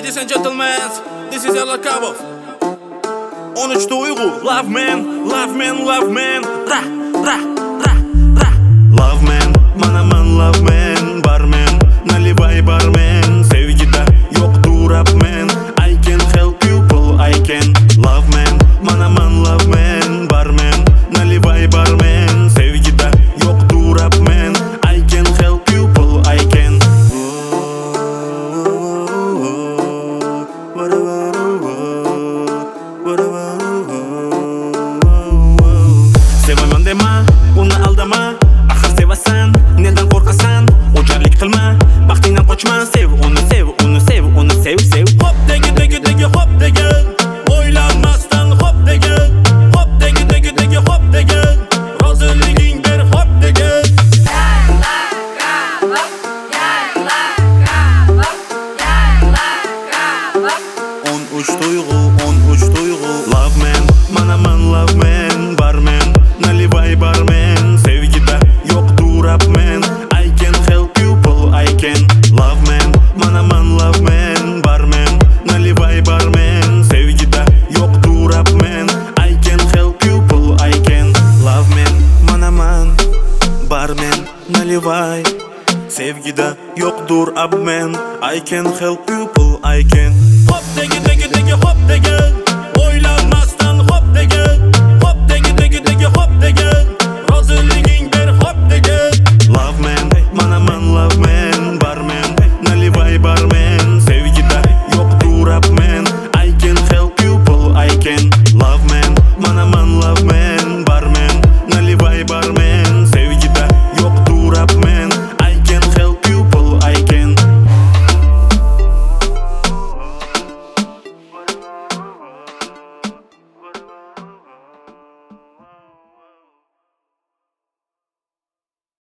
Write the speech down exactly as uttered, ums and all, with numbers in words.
Ladies and gentlemen, this is Ella Kabov. on uch tuyg'u. Love man, love man, love man. Ra, ra, ra, ra. Love man, manaman love man. Barman, наливай barman. Sevgida yoktur apman. I can help people, I can. Love man, manaman love man. Barman, наливай barman. Sevgida yoktur apman. I can help people, I can. Sevaman dema, uni aldama. Axir sevasan, nedan qo'rqasan? O'jarlik qilma, baxtingdan qochma. Sev uni, sev uni, sev uni, sev, sev. Hop degi degi degi hop degan, o'ylanmasdan hop degan. Hop degi degi degi hop degan, roziliging ber hop degan. on uch tuyg'u, on uch tuyg'u. Love man, manaman love man. Barman, наливай barman. Sevgida yoktur apman. I can help people, I can. Love man, manaman love man. Barman, наливай barman. Sevgida yoktur apman. I can help people, I can. Love man, manaman. Barman, наливай. Sevgida yoktur apman. I can help people, I can. Hop degi degi degi hop degan,